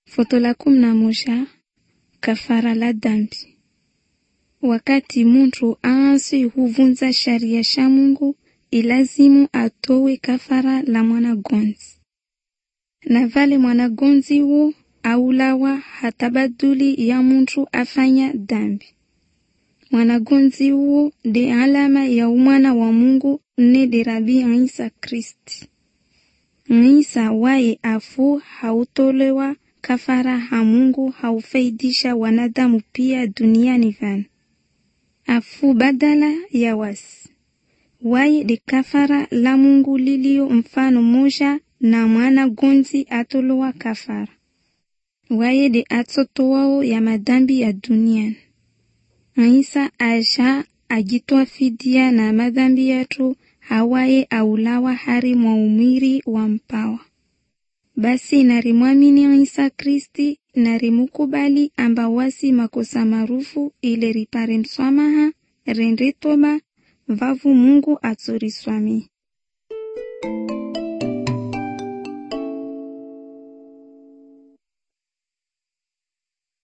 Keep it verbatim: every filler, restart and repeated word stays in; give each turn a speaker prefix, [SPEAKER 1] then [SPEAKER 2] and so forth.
[SPEAKER 1] Foto la kumi na moja, kafara la dhambi. Wakati mtu aansi huvunza sharia sha Mungu, ilazimu atowe kafara la mwanagonzi. Na vale mwanagonzi huo aulawa hatabaduli ya mtu afanya dhambi. Mwanagonzi huo de alama ya umwana wa Mungu ne de Rabi Isa Kristi. Isa wae afu hautolewa kafara ha Mungu haufaidisha wanadamu pia duniani vani. Afu badala ya wasi. Wae de kafara la Mungu lilio mfano moja na mwana gonzi atolowa kafara. Wae de atotowao ya madhambi ya duniani. Isa aja ajitoa fidia na madhambi yetu hawaye aulawa hari mwa umwiri wa mpawa. Basi narimwamini Isa Kristi narimukubali amba wasi makosa marufu ile ripare mswamaha rende toba vavu Mungu atsoriswami.